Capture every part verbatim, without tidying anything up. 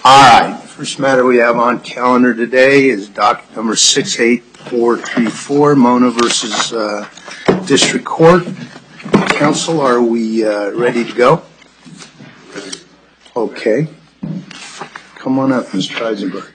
All right, first matter we have on calendar today is docket number six eight four three four, Mona versus uh, District Court. Counsel, are we uh, ready to go? Okay. Come on up, Mister Eisenberg.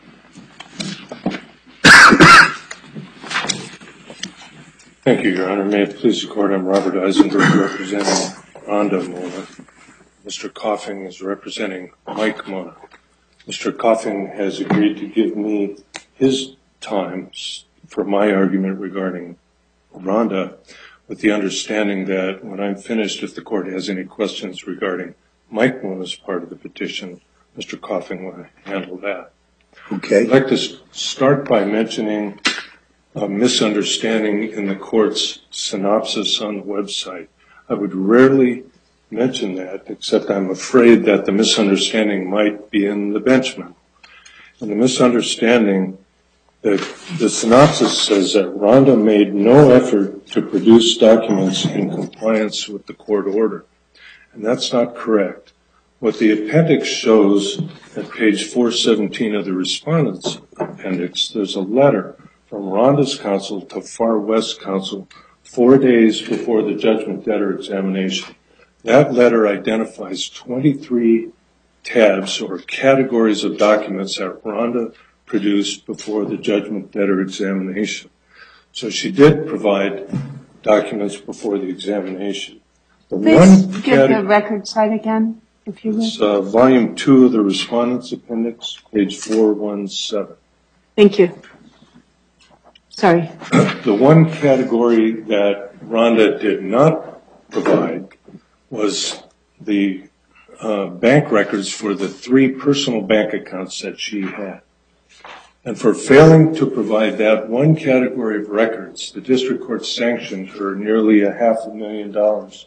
Thank you, Your Honor. May it please the Court, I'm Robert Eisenberg representing Rhonda Mona. Mister Coffing is representing Mike Mona. Mister Coffing has agreed to give me his time for my argument regarding Rhonda, with the understanding that when I'm finished, if the Court has any questions regarding Mike Mona's part of the petition, Mister Coffing will handle that. Okay. I'd like to start by mentioning a misunderstanding in the Court's synopsis on the website. I would rarely mention that, except I'm afraid that the misunderstanding might be in the bench memo. And the misunderstanding, that the synopsis says that Rhonda made no effort to produce documents in compliance with the court order. And that's not correct. What the appendix shows at page four seventeen of the respondent's appendix, there's a letter from Rhonda's counsel to Far West counsel four days before the judgment debtor examination. That letter identifies twenty-three tabs or categories of documents that Rhonda produced before the judgment debtor examination. So she did provide documents before the examination. The Please one give the record site again, if you will. It's uh, volume two of the respondent's appendix, page four one seven. Thank you. Sorry. The one category that Rhonda did not provide was the uh, bank records for the three personal bank accounts that she had. And for failing to provide that one category of records, the district court sanctioned her nearly a half a million dollars.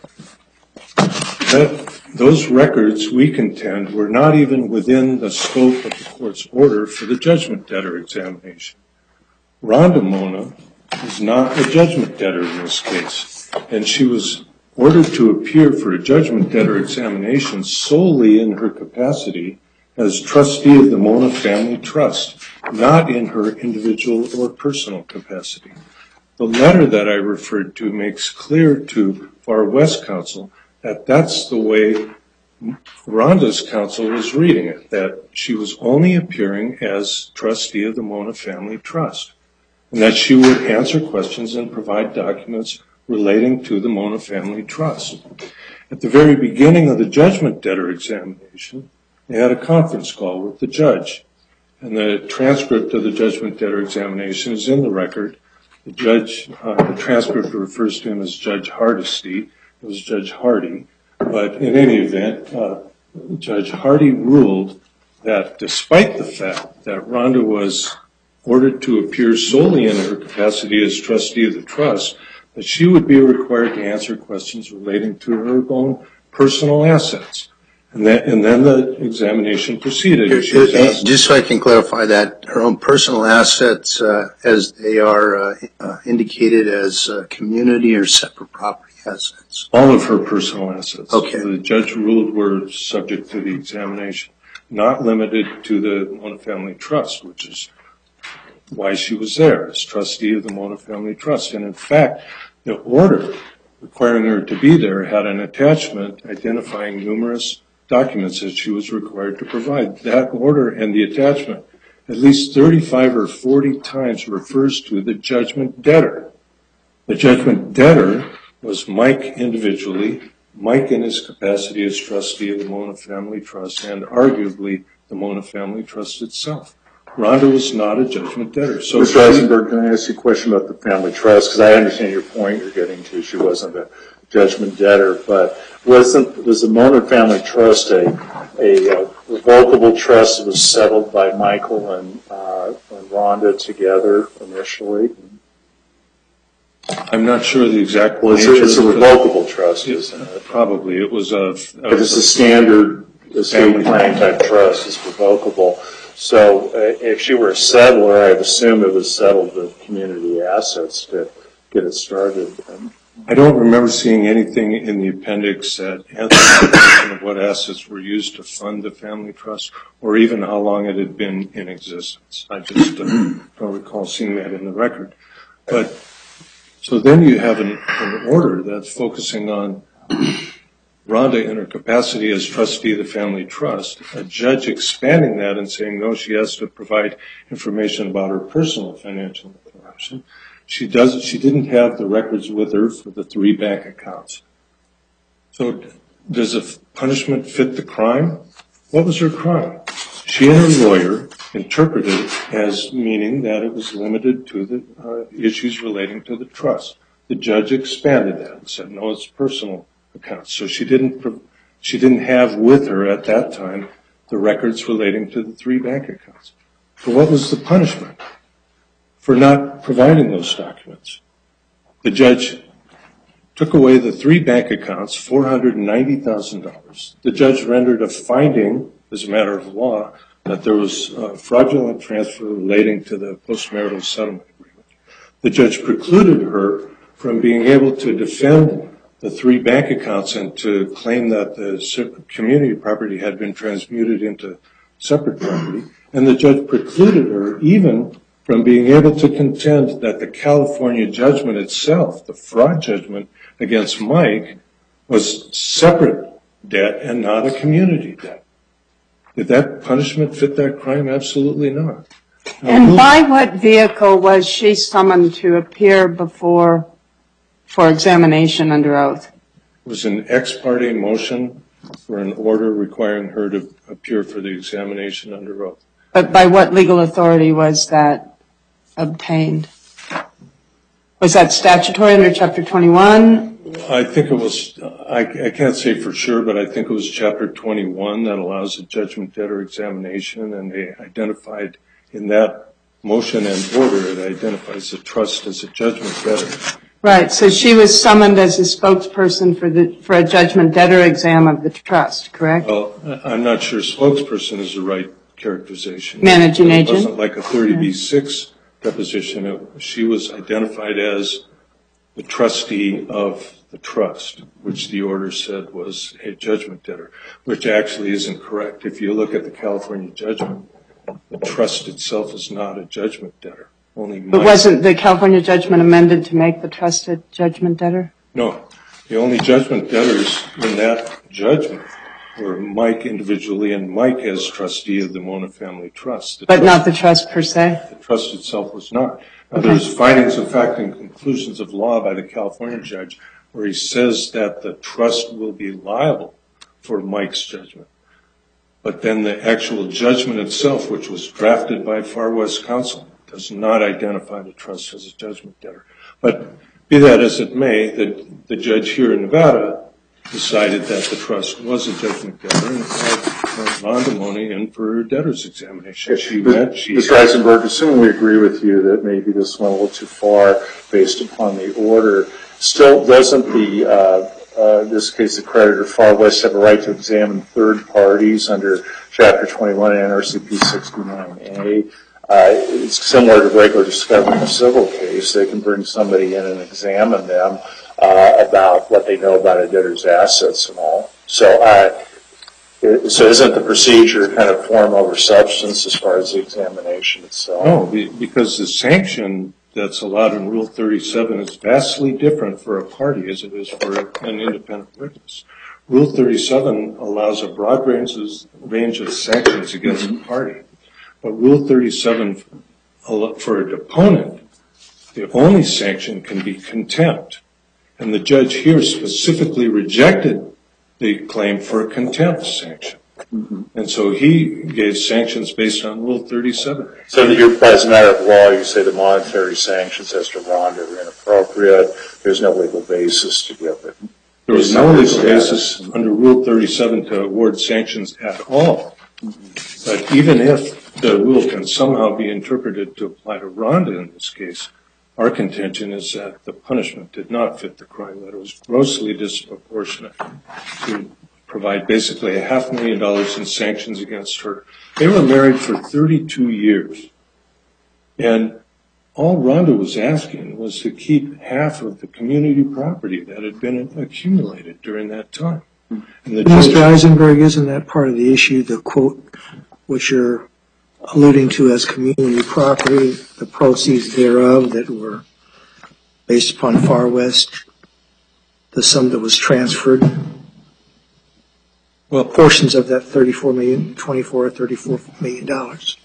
That, those records, we contend, were not even within the scope of the court's order for the judgment debtor examination. Rhonda Mona is not a judgment debtor in this case, and she was ordered to appear for a judgment debtor examination solely in her capacity as trustee of the Mona Family Trust, not in her individual or personal capacity. The letter that I referred to makes clear to Far West counsel that that's the way Rhonda's counsel was reading it, that she was only appearing as trustee of the Mona Family Trust, and that she would answer questions and provide documents relating to the Mona Family Trust. At the very beginning of the judgment debtor examination, they had a conference call with the judge, and the transcript of the judgment debtor examination is in the record. The judge, uh, the transcript refers to him as Judge Hardesty. It was Judge Hardy, but in any event, uh, Judge Hardy ruled that despite the fact that Rhonda was ordered to appear solely in her capacity as trustee of the trust, that she would be required to answer questions relating to her own personal assets. And, that, and then the examination proceeded. She was asked, just so I can clarify that, her own personal assets, uh, as they are uh, uh, indicated as uh, community or separate property assets? All of her personal assets. Okay. The judge ruled were subject to the examination, not limited to the Mona Family Trust, which is why she was there as trustee of the Mona Family Trust. And in fact, the order requiring her to be there had an attachment identifying numerous documents that she was required to provide. That order and the attachment at least thirty-five or forty times refers to the judgment debtor. The judgment debtor was Mike individually, Mike in his capacity as trustee of the Mona Family Trust, and arguably the Mona Family Trust itself. Rhonda was not a judgment debtor. So Mister Eisenberg, can I ask you a question about the family trust? Because I understand your point you're getting to. She wasn't a judgment debtor, but wasn't was the Mona Family Trust a, a, a revocable trust that was settled by Michael and, uh, and Rhonda together initially? I'm not sure the exact well, nature. It's a, it's a revocable trust, isn't it? Probably. It was a... a but it's a standard estate planning type trust. It's revocable. So uh, if she were a settler, I'd assume it was settled with community assets to get it started. Um, I don't remember seeing anything in the appendix that answered the question of what assets were used to fund the family trust, or even how long it had been in existence. I just uh, don't recall seeing that in the record. But so then you have an, an order that's focusing on Rhonda in her capacity as trustee of the family trust, a judge expanding that and saying, no, she has to provide information about her personal financial information. She does. She didn't have the records with her for the three bank accounts. So does a punishment fit the crime? What was her crime? She and her lawyer interpreted it as meaning that it was limited to the uh, issues relating to the trust. The judge expanded that and said, no, it's personal accounts. So she didn't. She didn't have with her at that time the records relating to the three bank accounts. So what was the punishment for not providing those documents? The judge took away the three bank accounts, four hundred ninety thousand dollars. The judge rendered a finding, as a matter of law, that there was a fraudulent transfer relating to the postmarital settlement agreement. The judge precluded her from being able to defend the three bank accounts and to claim that the community property had been transmuted into separate property. And the judge precluded her even from being able to contend that the California judgment itself, the fraud judgment against Mike, was separate debt and not a community debt. Did that punishment fit that crime? Absolutely not. And by what vehicle was she summoned to appear before for examination under oath? It was an ex parte motion for an order requiring her to appear for the examination under oath. But by what legal authority was that obtained? Was that statutory under Chapter twenty-one? I think it was, I, I can't say for sure, but I think it was Chapter twenty-one that allows a judgment debtor examination, and they identified in that motion and order, it identifies the trust as a judgment debtor. Right, so she was summoned as a spokesperson for the for a judgment debtor exam of the trust, correct? Well, I'm not sure spokesperson is the right characterization. Managing it agent? It wasn't like a thirty B six deposition. It, she was identified as the trustee of the trust, which the order said was a judgment debtor, which actually isn't correct. If you look at the California judgment, the trust itself is not a judgment debtor. Only But wasn't the California judgment amended to make the trust a judgment debtor? No. The only judgment debtors in that judgment were Mike individually and Mike as trustee of the Mona Family Trust. The but trust, not the trust per se? The trust itself was not. Now, okay. There's findings of fact and conclusions of law by the California judge where he says that the trust will be liable for Mike's judgment. But then the actual judgment itself, which was drafted by Far West Counsel, does not identify the trust as a judgment debtor. But be that as it may, the, the judge here in Nevada decided that the trust was a judgment debtor and had Rhonda Mona in for her debtor's examination. She met, she Mister Eisenberg, assuming we agree with you that maybe this went a little too far based upon the order, still doesn't the, uh, uh, in this case, the creditor Far West have a right to examine third parties under Chapter twenty-one N R C P sixty-nine A? Uh, it's similar to regular discovery in a civil case. They can bring somebody in and examine them uh, about what they know about a debtor's assets and all. So, uh, it, so isn't the procedure kind of form over substance as far as the examination itself? No, because the sanction that's allowed in Rule thirty-seven is vastly different for a party as it is for an independent witness. Rule thirty-seven allows a broad range of, range of sanctions against a party. But Rule thirty-seven, for a deponent, the only sanction can be contempt. And the judge here specifically rejected the claim for a contempt sanction. Mm-hmm. And so he gave sanctions based on Rule thirty-seven. So that you're, as a matter of law, you say the monetary sanctions as to Rhonda are inappropriate. There's no legal basis to give it. There was no legal basis under Rule thirty-seven to award sanctions at all. Mm-hmm. But even if the rule can somehow be interpreted to apply to Rhonda in this case, our contention is that the punishment did not fit the crime, that it was grossly disproportionate to provide basically a half million dollars in sanctions against her. They were married for thirty-two years. And all Rhonda was asking was to keep half of the community property that had been accumulated during that time. And the Mister judge, Eisenberg, isn't that part of the issue, the quote, which you're alluding to as community property, the proceeds thereof that were based upon Far West, the sum that was transferred? well, Portions of that thirty-four million, twenty-four or thirty-four million dollars.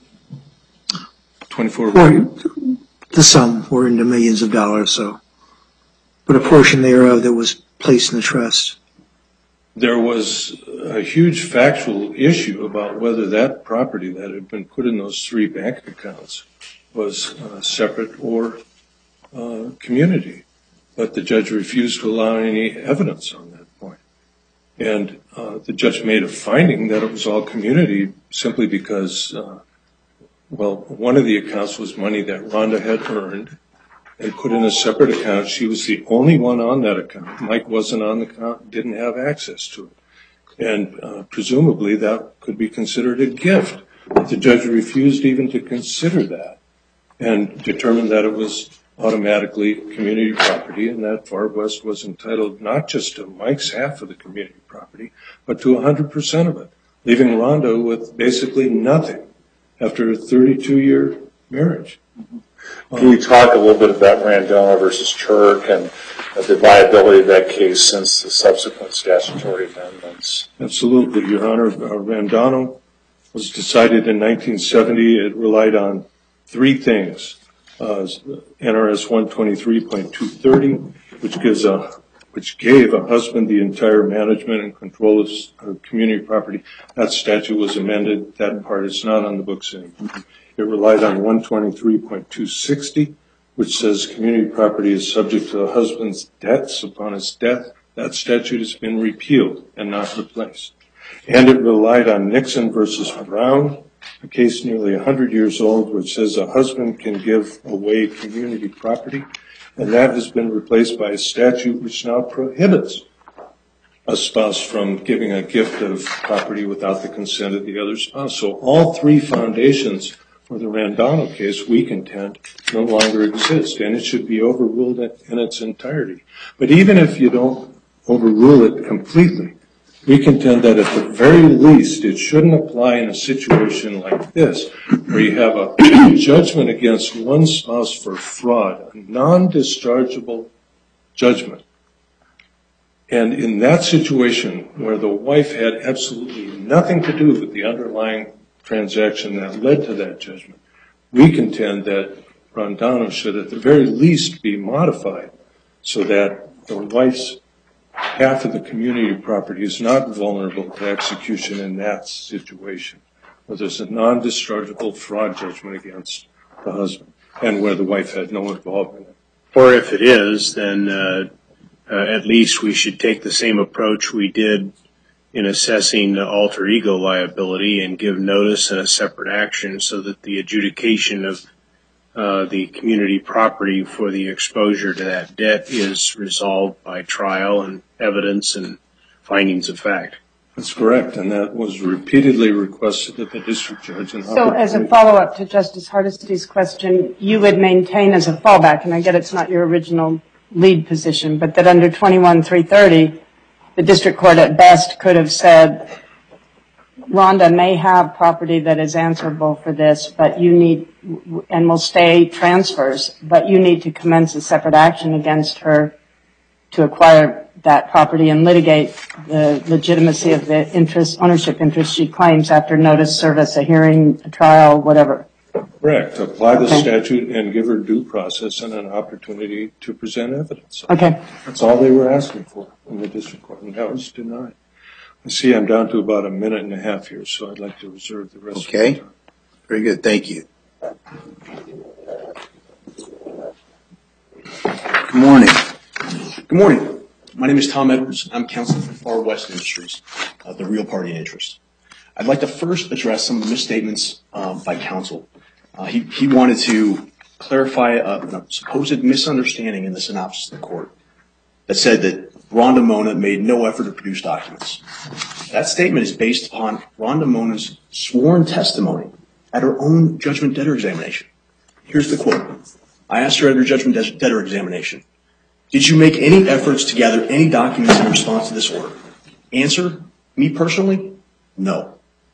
twenty-four. Or the sum were into millions of dollars, so, but a portion thereof that was placed in the trust. There was a huge factual issue about whether that property that had been put in those three bank accounts was uh, separate or uh, community. But the judge refused to allow any evidence on that point. And uh, the judge made a finding that it was all community simply because, uh, well, one of the accounts was money that Rhonda had earned and put in a separate account. She was the only one on that account. Mike wasn't on the account, didn't have access to it. And uh, presumably that could be considered a gift. But the judge refused even to consider that and determined that it was automatically community property and that Far West was entitled not just to Mike's half of the community property, but to one hundred percent of it, leaving Rhonda with basically nothing after a thirty-two year marriage. Can you talk a little bit about Randona versus Church and the viability of that case since the subsequent statutory amendments? Absolutely, Your Honor. Uh, Randano was decided in nineteen seventy. It relied on three things. Uh, N R S one twenty-three point two thirty, which gives a which gave a husband the entire management and control of uh, community property. That statute was amended. That part is not on the books anymore. It relied on one twenty-three point two sixty, which says community property is subject to the husband's debts upon his death. That statute has been repealed and not replaced. And it relied on Nixon versus Brown, a case nearly one hundred years old, which says a husband can give away community property. And that has been replaced by a statute which now prohibits a spouse from giving a gift of property without the consent of the other spouse. So all three foundations for the Randano case, we contend, no longer exist, and it should be overruled in its entirety. But even if you don't overrule it completely, we contend that at the very least it shouldn't apply in a situation like this, where you have a judgment against one spouse for fraud, a non-dischargeable judgment. And in that situation, where the wife had absolutely nothing to do with the underlying transaction that led to that judgment, we contend that Randano should at the very least be modified so that the wife's half of the community property is not vulnerable to execution in that situation, where there's a non-dischargeable fraud judgment against the husband and where the wife had no involvement in it. Or if it is, then uh, uh, at least we should take the same approach we did in assessing alter ego liability and give notice and a separate action so that the adjudication of uh, the community property for the exposure to that debt is resolved by trial and evidence and findings of fact. That's correct, and that was repeatedly requested of the district judge. And So as a follow-up to Justice Hardisty's question, you would maintain as a fallback, and I get it's not your original lead position, but that under twenty-one three thirty, the district court at best could have said, Rhonda may have property that is answerable for this, but you need, and will stay transfers, but you need to commence a separate action against her to acquire that property and litigate the legitimacy of the interest, ownership interest she claims after notice, service, a hearing, a trial, whatever. Correct. Apply the Okay. statute and give her due process and an opportunity to present evidence. Okay. That's all they were asking for in the district court, and that was denied. I see I'm down to about a minute and a half here, so I'd like to reserve the rest Okay. of the time. Very good, thank you. Good morning. Good morning. My name is Tom Edwards. I'm counsel for Far West Industries, uh, the real party in interest. I'd like to first address some of the misstatements um, by counsel. Uh, he, he wanted to clarify a, a supposed misunderstanding in the synopsis of the court that said that Rhonda Mona made no effort to produce documents. That statement is based upon Rhonda Mona's sworn testimony at her own judgment debtor examination. Here's the quote. I asked her at her judgment debtor examination, did you make any efforts to gather any documents in response to this order? Answer, me personally, no.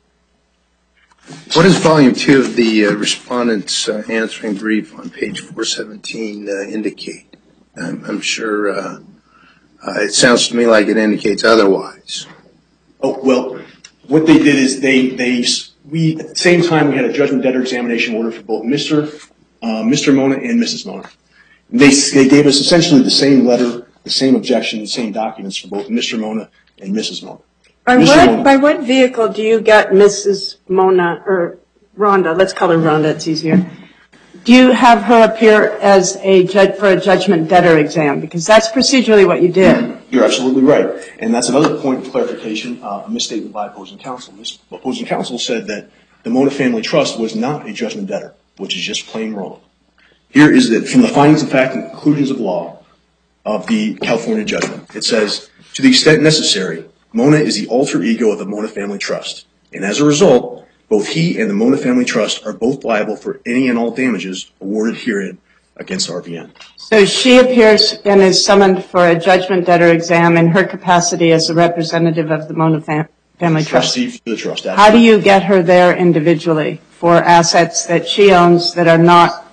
What does volume two of the uh, respondent's uh, answering brief on page four seventeen uh, indicate? I'm, I'm sure uh, uh, it sounds to me like it indicates otherwise. Oh, well, what they did is they, they, we, at the same time, we had a judgment debtor examination order for both Mister Uh, Mister Mona and Missus Mona. They, they gave us essentially the same letter, the same objection, the same documents for both Mister Mona and Missus Mona. By what, by what vehicle do you get Missus Mona, or Rhonda, let's call her Rhonda, it's easier. Do you have her appear as a judge for a judgment debtor exam? Because that's procedurally what you did. You're absolutely right. And that's another point of clarification, uh, a misstatement by opposing counsel. This opposing counsel said that the Mona Family Trust was not a judgment debtor, which is just plain wrong. Here is that from the findings of fact and conclusions of law of the California judgment, it says, to the extent necessary, Mona is the alter ego of the Mona Family Trust. And as a result, both he and the Mona Family Trust are both liable for any and all damages awarded herein against R V N. So she appears and is summoned for a judgment debtor exam in her capacity as a representative of the Mona fam Family Trust. Trustee for the trust. How do you get her there individually for assets that she owns that are not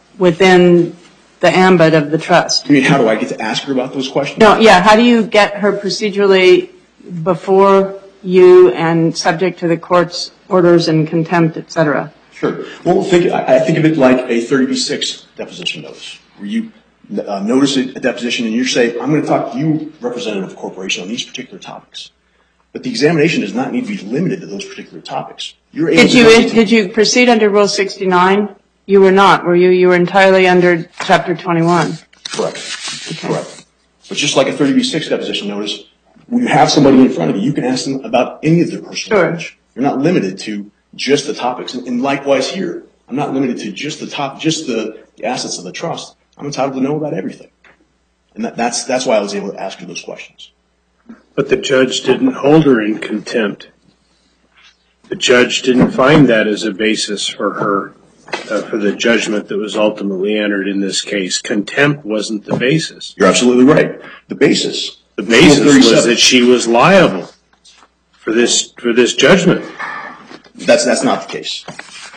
within the ambit of the trust? I mean, how do I get to ask her about those questions? No, yeah, how do you get her procedurally before you and subject to the court's orders and contempt, et cetera? Sure. Well, think, I think of it like a thirty B six deposition notice, where you uh, notice a deposition and you say, I'm going to talk to you, representative of the corporation, on these particular topics. But the examination does not need to be limited to those particular topics. You're able Did you, to did you proceed under Rule sixty-nine? You were not, were you? You were entirely under Chapter twenty-one. Correct. Okay. Correct. But just like a thirty B six deposition notice, when you have somebody in front of you, you can ask them about any of their personal Sure. knowledge. You're not limited to just the topics. And, and likewise here, I'm not limited to just the top, just the, the assets of the trust. I'm entitled to know about everything. And that, that's, that's why I was able to ask her those questions. But the judge didn't hold her in contempt. The judge didn't find that as a basis for her, uh, for the judgment that was ultimately entered in this case. Contempt wasn't the basis. You're absolutely right. The basis. The basis was that she was liable for this, for this judgment. That's, that's not the case.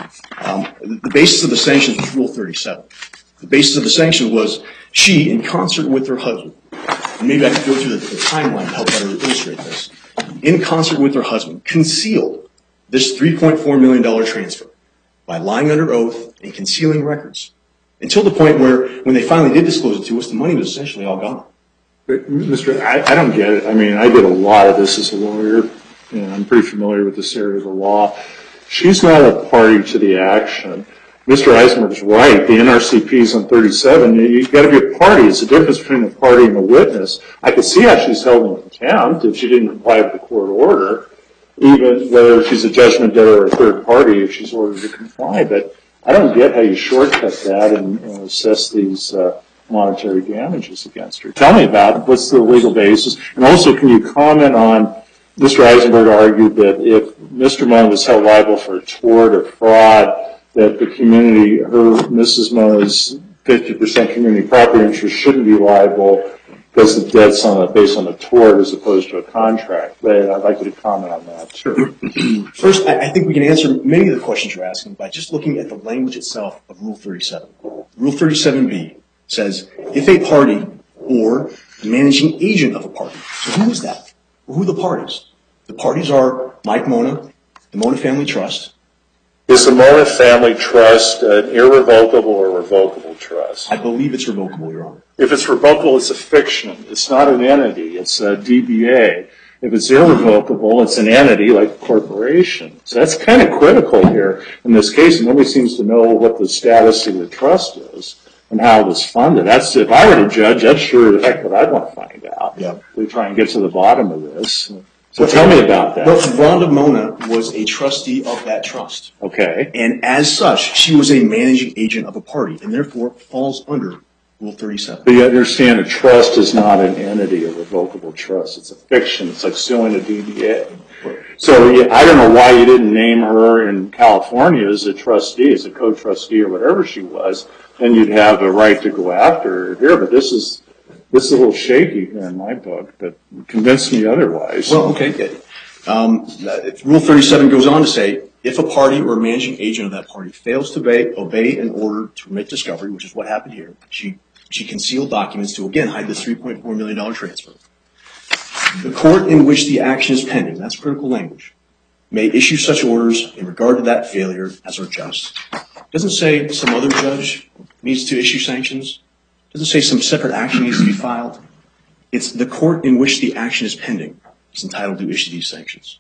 Um, the basis of the sanctions was Rule thirty-seven. The basis of the sanction was she, in concert with her husband, and maybe I could go through the, the timeline to help better illustrate this, in concert with her husband, concealed this three point four million dollars transfer by lying under oath and concealing records until the point where, when they finally did disclose it to us, the money was essentially all gone. But, Mister I, I don't get it. I mean, I did a lot of this as a lawyer, and I'm pretty familiar with this area of the law. She's not a party to the action. Mister Eisenberg's right. The N R C P is on thirty-seven. You've got to be a party. It's the difference between a party and a witness. I could see how she's held in contempt if she didn't comply with the court order, even whether she's a judgment debtor or a third party if she's ordered to comply. But I don't get how you shortcut that and, and assess these uh, monetary damages against her. Tell me about it. What's the legal basis? And also, can you comment on, Mister Eisenberg argued that if Mister Mona was held liable for a tort or fraud, that the community, her, Missus Mona's fifty percent community property interest shouldn't be liable because the debt's on a, based on a tort as opposed to a contract. But I'd like you to comment on that. Sure. First, I think we can answer many of the questions you're asking by just looking at the language itself of Rule thirty-seven. Rule thirty-seven B says, if a party or the managing agent of a party. So who is that? Well, who are the parties? The parties are Mike Mona, the Mona Family Trust. Is the Mona Family Trust an irrevocable or revocable trust? I believe it's revocable, Your Honor. If it's revocable, it's a fiction. It's not an entity. It's a D B A. If it's irrevocable, it's an entity like a corporation. So that's kind of critical here in this case. And nobody seems to know what the status of the trust is and how it was funded. That's, if I were to judge, that's sure the heck what I'd want to find out. Yeah. We try and get to the bottom of this. So well, tell me about that. Well, Rhonda Mona was a trustee of that trust. Okay. And as such, she was a managing agent of a party and therefore falls under Rule thirty-seven. But you understand a trust is not an entity, a revocable trust. It's a fiction. It's like suing a D B A. So yeah, I don't know why you didn't name her in California as a trustee, as a co-trustee or whatever she was. Then you'd have a right to go after her here. But this is this is a little shaky here in my book. But convince me otherwise. Well, okay. Um, Rule thirty-seven goes on to say, if a party or a managing agent of that party fails to obey, obey an order to permit discovery, which is what happened here, she she concealed documents to again hide this three point four million dollars transfer. The court in which the action is pending, that's critical language, may issue such orders in regard to that failure as are just. It doesn't say some other judge needs to issue sanctions. It doesn't say some separate action needs to be filed. It's the court in which the action is pending is entitled to issue these sanctions.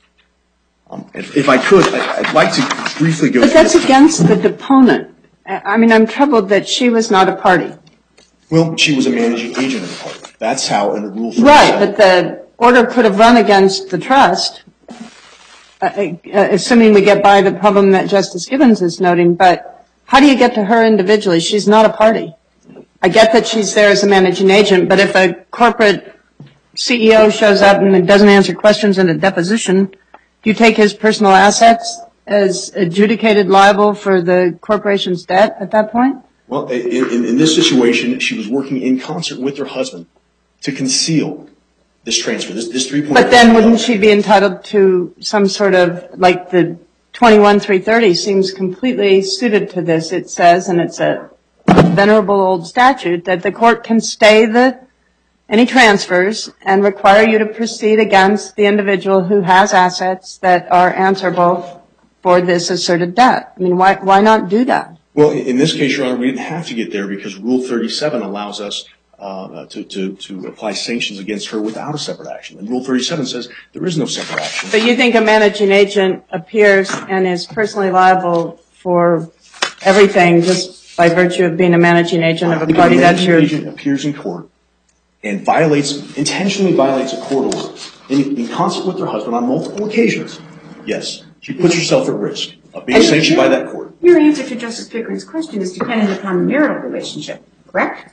Um, if, if I could, I, I'd like to briefly go But through that's the, against the deponent. I mean, I'm troubled that she was not a party. Well, she was a managing agent of the party. That's how under Rule thirty-seven. Right, but the order could have run against the trust, uh, uh, assuming we get by the problem that Justice Gibbons is noting. But how do you get to her individually? She's not a party. I get that she's there as a managing agent, but if a corporate C E O shows up and doesn't answer questions in a deposition, do you take his personal assets as adjudicated liable for the corporation's debt at that point? Well, in, in, in this situation, she was working in concert with her husband to conceal this transfer, this, this three point. But then wouldn't she be entitled to some sort of, like the twenty-one three thirty seems completely suited to this. It says, and it's a venerable old statute, that the court can stay the any transfers and require you to proceed against the individual who has assets that are answerable for this asserted debt. I mean, why why not do that? Well, in this case, Your Honor, we didn't have to get there because Rule thirty-seven allows us uh, to, to, to apply sanctions against her without a separate action. And Rule thirty-seven says there is no separate action. But you think a managing agent appears and is personally liable for everything just by virtue of being a managing agent of a party? If a That's your... managing agent appears in court and violates, intentionally violates a court order in, in concert with her husband on multiple occasions, yes, she puts herself at risk of being sanctioned by that court. Your answer to Justice Pickering's question is dependent upon the marital relationship, correct?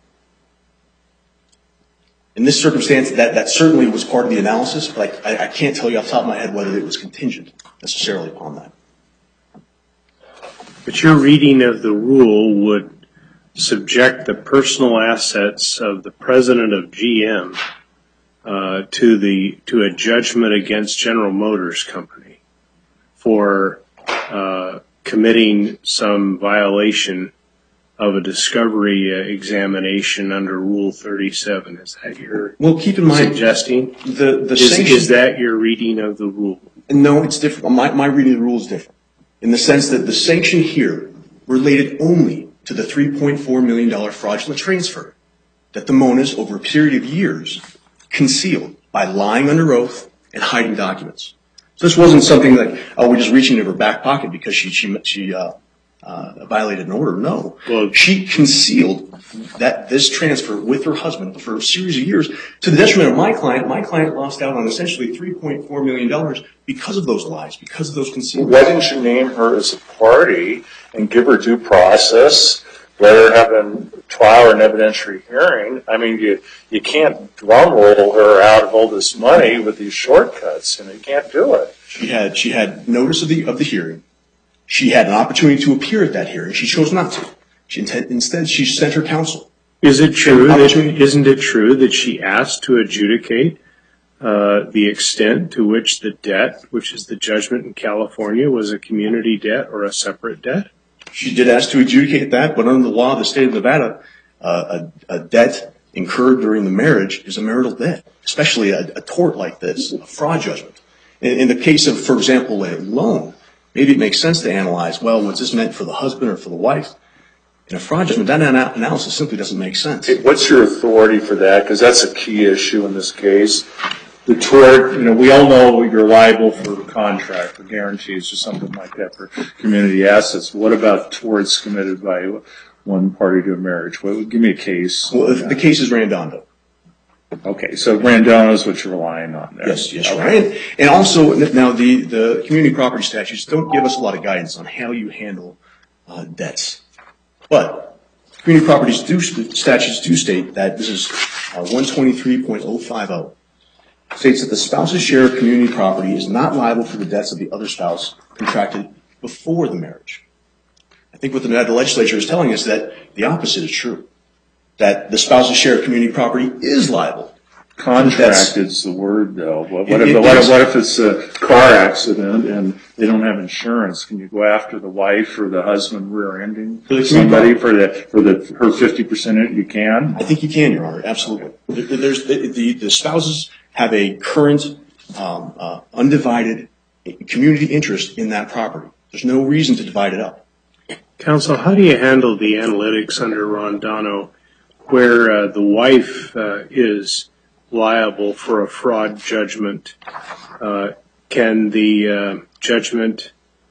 In this circumstance, that, that certainly was part of the analysis, but I, I can't tell you off the top of my head whether it was contingent necessarily upon that. But your reading of the rule would subject the personal assets of the president of G M uh, to the to a judgment against General Motors Company for uh, committing some violation of a discovery uh, examination under Rule thirty-seven. Is that your well, keep in mind, suggesting? The, the is, sanction, is that your reading of the rule? No, it's different. My, my reading of the rule is different in the sense that the sanction here related only to the three point four million dollars fraudulent transfer that the Monas, over a period of years, concealed by lying under oath and hiding documents. So this wasn't something like, oh, we're just reaching into her back pocket because she she she uh, uh, violated an order. No, well, she concealed that this transfer with her husband for a series of years to the detriment of my client. My client lost out on essentially three point four million dollars because of those lies, because of those concealments. Why didn't you name her as a party and give her due process, let her have a trial or an evidentiary hearing? I mean, you you can't drum roll her out of all this money with these shortcuts, and you can't do it. She had she had notice of the of the hearing. She had an opportunity to appear at that hearing. She chose not to. She intent, instead she sent her counsel. Is it true that, isn't it true that she asked to adjudicate uh, the extent to which the debt, which is the judgment in California, was a community debt or a separate debt? She did ask to adjudicate that, but under the law of the state of Nevada, uh, a, a debt incurred during the marriage is a marital debt, especially a, a tort like this, a fraud judgment. In, in the case of, for example, a loan, maybe it makes sense to analyze, well, was this meant for the husband or for the wife? In a fraud judgment, that ana- analysis simply doesn't make sense. What's your authority for that? Because that's a key issue in this case. The tort, you know, we all know you're liable for contract, for guarantees or something like that for community assets. What about torts committed by one party to a marriage? Well, give me a case. Well, the case is Randondo. Okay, so Randondo is what you're relying on there. Yes, yes, right. And, and also, now the, the community property statutes don't give us a lot of guidance on how you handle uh, debts. But community property do, statutes do state that this is uh, one twenty-three point oh five oh. states that the spouse's share of community property is not liable for the debts of the other spouse contracted before the marriage. I think what the Nevada legislature is telling us that the opposite is true, that the spouse's share of community property is liable. Contract is the word, though. What, what, It- if, it what, is. if, what if it's a car accident and they don't have insurance? Can you go after the wife or the husband rear-ending For the somebody for the for the her fifty percent? You can. I think you can, Your Honor, absolutely. There- There's, the, the, the spouses have a current, um, uh, undivided community interest in that property. There's no reason to divide it up. Counsel, how do you handle the analytics under Rondano where uh, the wife uh, is liable for a fraud judgment? Uh, can the uh, judgment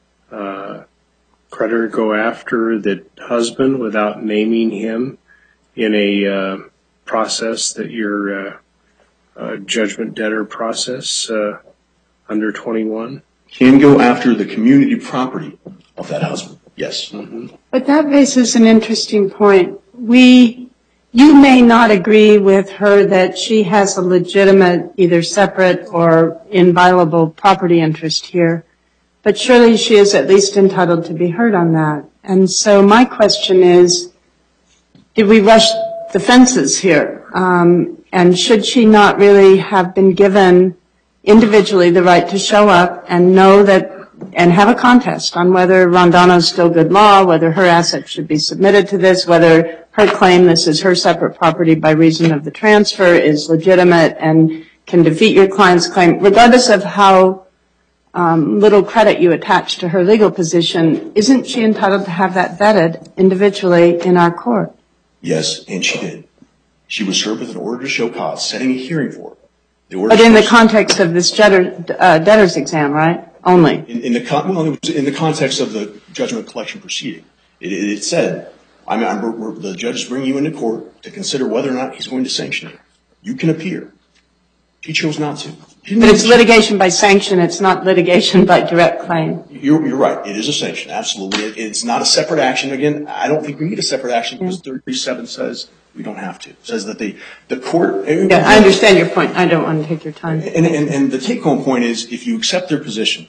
uh, creditor go after the husband without naming him in a uh, process that your uh, uh, judgment debtor process uh, under twenty-one? Can go after the community property of that husband, yes. Mm-hmm. But that raises an interesting point. We, you may not agree with her that she has a legitimate, either separate or inviolable property interest here, but surely she is at least entitled to be heard on that. And so my question is, did we rush the fences here? Um, and should she not really have been given individually the right to show up and know that, and have a contest on whether Rondano is still good law, whether her assets should be submitted to this, whether her claim this is her separate property by reason of the transfer is legitimate and can defeat your client's claim, regardless of how um, little credit you attach to her legal position, isn't she entitled to have that vetted individually in our court? Yes, and she did. She was served with an order to show cause, setting a hearing for her. The order But in the was- context of this debtor, uh, debtor's exam, right? Only. In, in the con- well, it was in the context of the judgment collection proceeding, it, it, it said, I'm, I'm, we're, we're- the judge is bringing you into court to consider whether or not he's going to sanction you. You can appear. She chose not to. She didn't But it's even- litigation by sanction, it's not litigation by direct claim. You're, you're right. It is a sanction, absolutely. It, it's not a separate action. Again, I don't think we need a separate action because thirty-seven says we don't have to. It says that the, the court. Yeah, I understand your point. I don't want to take your time. And, and, and the take-home point is, if you accept their position,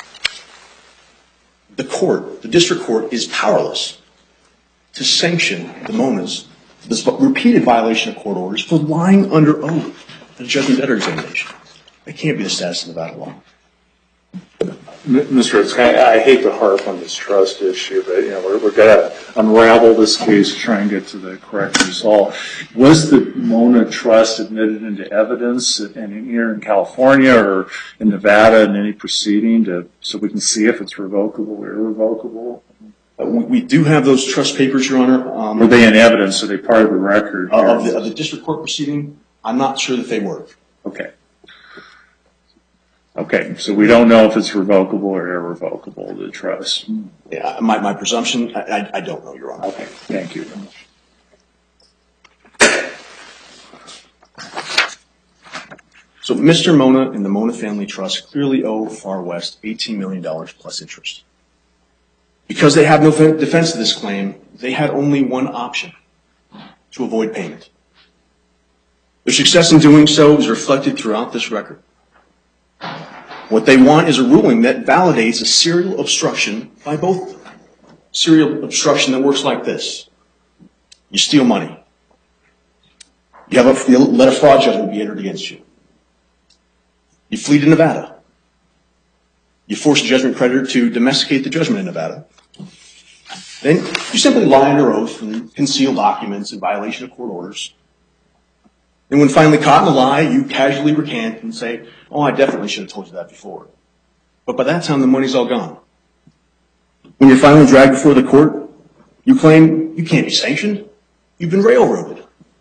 the court, the district court, is powerless to sanction the Monas for this repeated violation of court orders for lying under oath in a judgment debtor examination. That can't be the status of Nevada law. Mister Ritz, I, I hate to harp on this trust issue, but you know we're, we're going to unravel this case, try and get to the correct result. Was the Mona trust admitted into evidence in, here in California or in Nevada in any proceeding to so we can see if it's revocable or irrevocable? Uh, we, we do have those trust papers, Your Honor. Um, Were they in evidence? Are they part of the record? uh, of, the, of the district court proceeding? I'm not sure that they were. Okay. Okay, so we don't know if it's revocable or irrevocable, the trust. Yeah, my, my presumption, I, I, I don't know, Your Honor. Okay, thank you. So Mister Mona and the Mona Family Trust clearly owe Far West eighteen million dollars plus interest. Because they have no defense to this claim, they had only one option: to avoid payment. Their success in doing so is reflected throughout this record. What they want is a ruling that validates a serial obstruction by both of them. Serial obstruction that works like this. You steal money. You have a, you let a fraud judgment be entered against you. You flee to Nevada. You force a judgment creditor to domesticate the judgment in Nevada. Then you simply lie under oath and conceal documents in violation of court orders. And when finally caught in the lie, you casually recant and say, oh, I definitely should have told you that before. But by that time, the money's all gone. When you're finally dragged before the court, you claim you can't be sanctioned. You've been railroaded.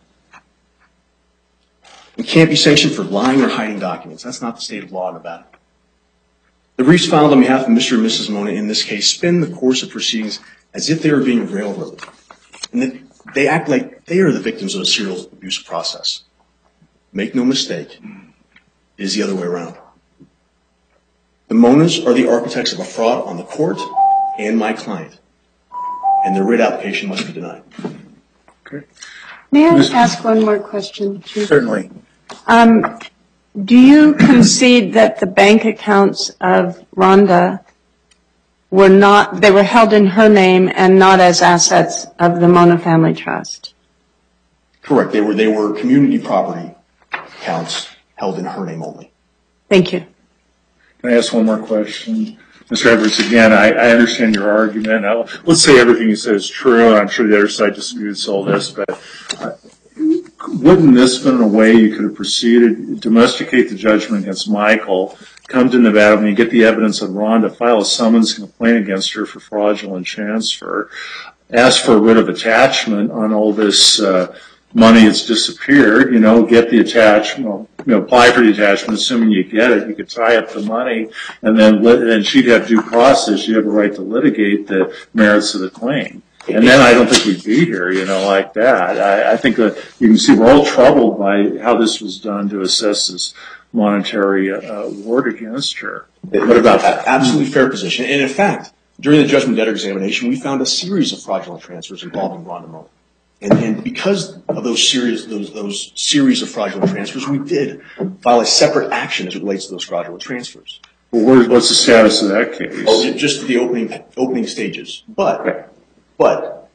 You can't be sanctioned for lying or hiding documents. That's not the state of law in Nevada. The briefs filed on behalf of Mister and Missus Mona in this case spin the course of proceedings as if they were being railroaded. And that they act like they are the victims of a serial abuse process. Make no mistake, it is the other way around. The Monas are the architects of a fraud on the court and my client. And their writ application must be denied. Okay. May I ask one more question, Chief? Certainly. Um, Do you concede that the bank accounts of Rhonda were not, they were held in her name and not as assets of the Mona Family Trust? Correct. They were, they were community property accounts held in her name only. Thank you. Can I ask one more question? Mister Edwards, again, I, I understand your argument. I'll, let's say everything you said is true, and I'm sure the other side disputes all this, but uh, wouldn't this have been a way you could have proceeded, domesticate the judgment against Michael, come to Nevada when you get the evidence on Rhonda, file a summons complaint against her for fraudulent transfer, ask for a writ of attachment on all this uh, money that's disappeared, you know, get the attachment, you know, apply for the attachment, assuming you get it, you could tie up the money, and then lit, and she'd have due process, she'd have a right to litigate the merits of the claim. And then I don't think we'd be here, you know, like that. I, I think that you can see we're all troubled by how this was done to assess this monetary uh, award against her. What about that? Absolutely fair position. And in fact, during the judgment debtor examination, we found a series of fraudulent transfers involving Rhonda Mona. And, and because of those series, those, those series of fraudulent transfers, we did file a separate action as it relates to those fraudulent transfers. Well, what's the status of that case? Oh, just the opening, opening stages. But, okay. but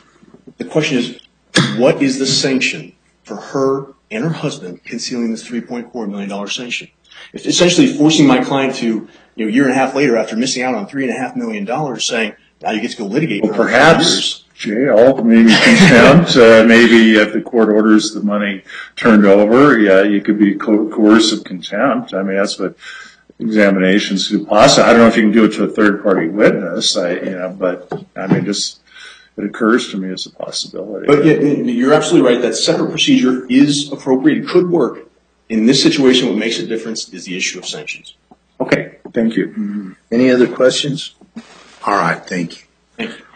the question is, what is the sanction for her and her husband concealing this three point four million dollars sanction? It's essentially forcing my client to, you know, a year and a half later, after missing out on three and a half million dollars, saying, now you get to go litigate. Well, perhaps jail, maybe contempt, uh, maybe if the court orders the money turned over, yeah, you could be co- coercive contempt. I mean, that's what examinations do. Possibly, I don't know if you can do it to a third-party witness, I, you know, but I mean, just it occurs to me as a possibility. But yeah, you're absolutely right. That separate procedure is appropriate. It could work. In this situation, what makes a difference is the issue of sanctions. Okay, thank you. Mm-hmm. Any other questions? All right, thank you. Thank you.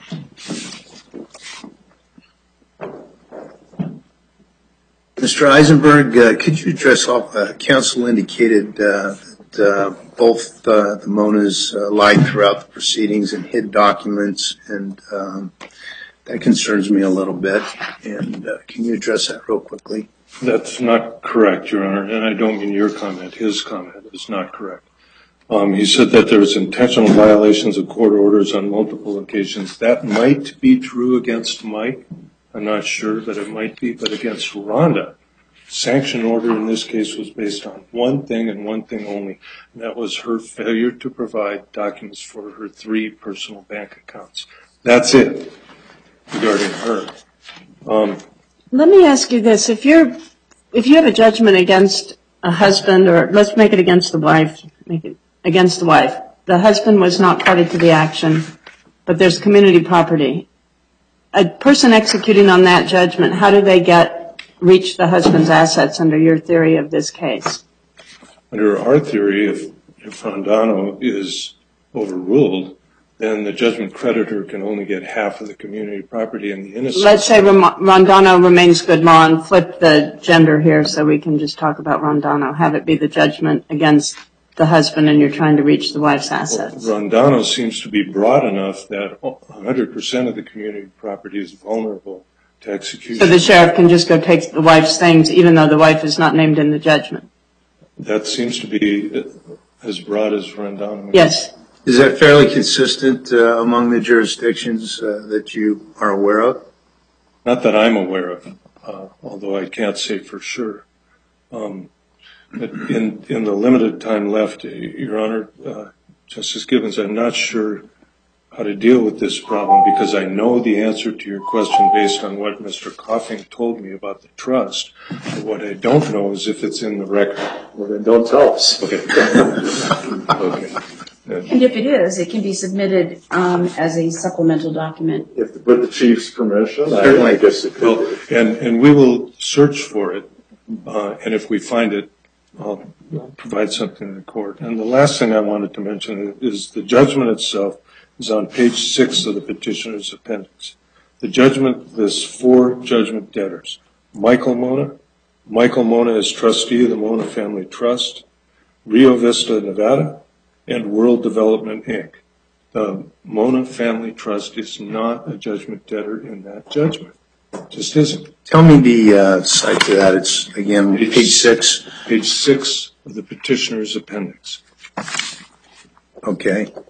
Mister Eisenberg, uh, could you address all, uh, counsel indicated uh, that uh, both uh, the Monas uh, lied throughout the proceedings and hid documents, and um, that concerns me a little bit. And uh, can you address that real quickly? That's not correct, Your Honor, and I don't mean your comment. His comment is not correct. Um, he said that there was intentional violations of court orders on multiple occasions. That might be true against Mike. I'm not sure, but it might be. But against Rhonda, sanction order in this case was based on one thing and one thing only, and that was her failure to provide documents for her three personal bank accounts. That's it regarding her. Um, Let me ask you this. If you're, if you have a judgment against a husband, or let's make it against the wife, make it against the wife. The husband was not party to the action, but there's community property. A person executing on that judgment, how do they get, reach the husband's assets under your theory of this case? Under our theory, if, if Rondano is overruled, then the judgment creditor can only get half of the community property and the innocent. Let's say Rondano remains good law, and flip the gender here so we can just talk about Rondano. Have it be the judgment against the husband and you're trying to reach the wife's assets. Well, Rondano seems to be broad enough that one hundred percent of the community property is vulnerable to execution. So the sheriff can just go take the wife's things even though the wife is not named in the judgment? That seems to be as broad as Rondano. Yes. Is that fairly consistent uh, among the jurisdictions uh, that you are aware of? Not that I'm aware of, uh, although I can't say for sure. Um, in, in the limited time left, Your Honor, uh, Justice Gibbons, I'm not sure how to deal with this problem because I know the answer to your question based on what Mister Coffing told me about the trust. But what I don't know is if it's in the record. Well, then don't tell us. Okay. Okay. And if it is, it can be submitted um, as a supplemental document. If with the chief's permission, Certainly. I guess it could. Well, and, and we will search for it, uh, and if we find it, I'll provide something to the court. And the last thing I wanted to mention is the judgment itself is on page six of the petitioner's appendix. The judgment lists four judgment debtors. Michael Mona. Michael Mona is trustee of the Mona Family Trust, Rio Vista, Nevada, and World Development, Incorporated. The Mona Family Trust is not a judgment debtor in that judgment. It just isn't. Tell me the uh, site to that. It's, again, page, page six. Page six of the petitioner's appendix. Okay.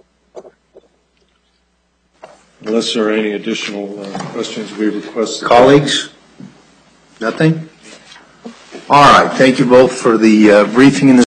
Unless there are any additional uh, questions, we request. Colleagues? Nothing? All right. Thank you both for the uh, briefing in this